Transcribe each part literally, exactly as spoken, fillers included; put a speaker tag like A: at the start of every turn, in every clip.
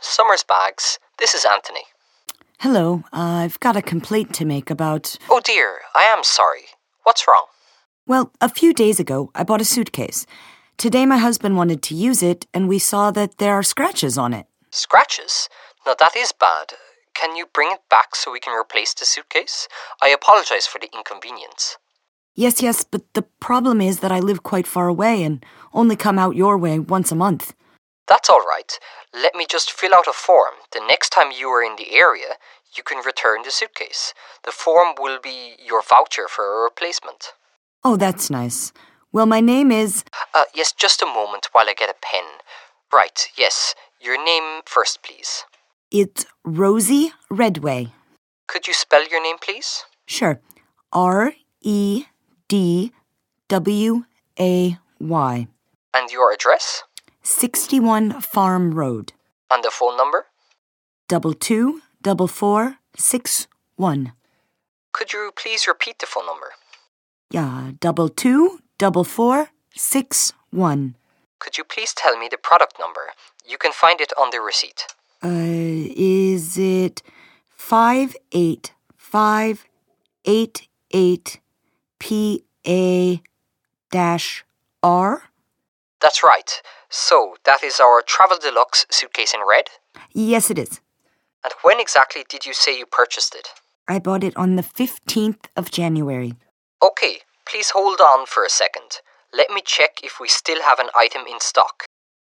A: Summers Bags. This is Anthony.
B: Hello, uh, I've got a complaint to make about...
A: Oh dear, I am sorry. What's wrong?
B: Well, a few days ago, I bought a suitcase. Today my husband wanted to use it, and we saw that there are scratches on it.
A: Scratches? Now that is bad. Can you bring it back so we can replace the suitcase? I apologize for the inconvenience.
B: Yes, yes, but the problem is that I live quite far away and only come out your way once a month.
A: That's all right. Let me just fill out a form. The next time you are in the area, you can return the suitcase. The form will be your voucher for a replacement.
B: Oh, that's nice. Well, my name is...
A: Uh, yes, just a moment while I get a pen. Right, yes. Your name first, please.
B: It's Rosie Redway.
A: Could you spell your name, please?
B: Sure. R E D W A Y.
A: And your address?
B: sixty-one Farm Road.
A: And the phone number?
B: Double two, double four, six, one.
A: Could you please repeat the phone number?
B: Yeah, double two, double four, six, one.
A: Could you please tell me the product number? You can find it on the receipt.
B: Uh, is it five eight five eight eight P A dash R?
A: That's right. So, that is our Travel Deluxe suitcase in red?
B: Yes, it is.
A: And when exactly did you say you purchased it?
B: I bought it on the fifteenth of January.
A: Okay, please hold on for a second. Let me check if we still have an item in stock.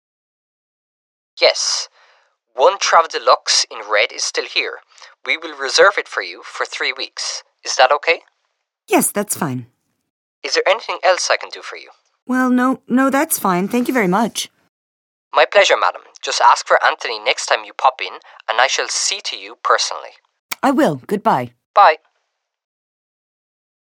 A: Yes, one Travel Deluxe in red is still here. We will reserve it for you for three weeks. Is that okay?
B: Yes, that's fine.
A: Is there anything else I can do for you?
B: Well, no, no, that's fine. Thank you very much.
A: My pleasure, madam. Just ask for Anthony next time you pop in, and I shall see to you personally.
B: I will. Goodbye.
A: Bye.